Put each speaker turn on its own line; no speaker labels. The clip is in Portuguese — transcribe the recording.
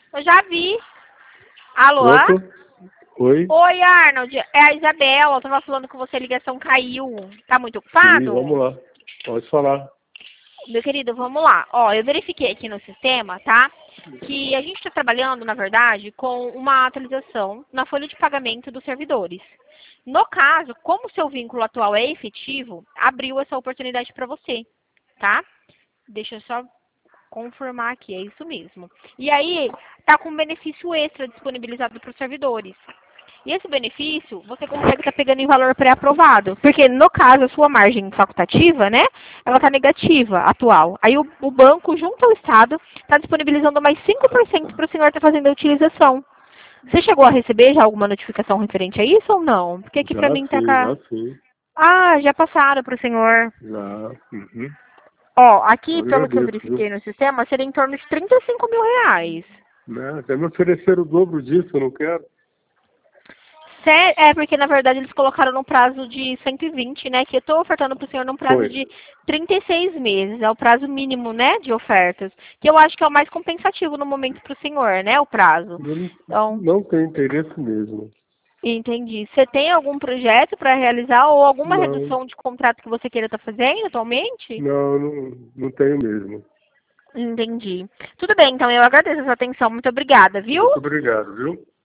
Eu já vi. Alô?
Pronto? Oi?
Oi, Arnold. É a Isabela. Eu tava falando com você, a ligação caiu. Tá muito
Sim,
ocupado?
vamos lá. Pode falar.
Meu querido, vamos lá. Ó, eu verifiquei aqui no sistema, tá? Que a gente está trabalhando, na verdade, com uma atualização na folha de pagamento dos servidores. No caso, como o seu vínculo atual é efetivo, abriu essa oportunidade para você, tá? Deixa eu só confirmar aqui, é isso mesmo. E aí, tá com um benefício extra disponibilizado para os servidores. E esse benefício, você consegue estar pegando em valor pré-aprovado. Porque, no caso, a sua margem facultativa, né? Ela está negativa, atual. Aí o banco, junto ao Estado, está disponibilizando mais 5% para o senhor estar fazendo a utilização. Você chegou a receber já alguma notificação referente a isso ou não? Porque aqui para
Já
mim tá
sim,
cá.
já sim.
Ah, já passaram para o senhor.
Já. Uhum.
Ó, aqui,
Eu
pelo que eu
agradeço, viu?
verifiquei no sistema, seria em torno de R$ 35 mil.
Né? Até me ofereceram o dobro disso, eu não quero.
É, porque na verdade eles colocaram num prazo de 120, né? Que eu estou ofertando para o senhor num prazo
Foi.
de 36 meses. É o prazo mínimo, né? De ofertas. Que eu acho que é o mais compensativo no momento para o senhor, né? O prazo.
Eu não,
Então,
não tenho interesse mesmo.
entendi. Você tem algum projeto para realizar ou alguma
Não,
redução de contrato que você queira estar fazendo atualmente?
não tenho mesmo.
Entendi. Tudo bem, então eu agradeço a sua atenção. Muito obrigada, viu?
Muito obrigado, viu?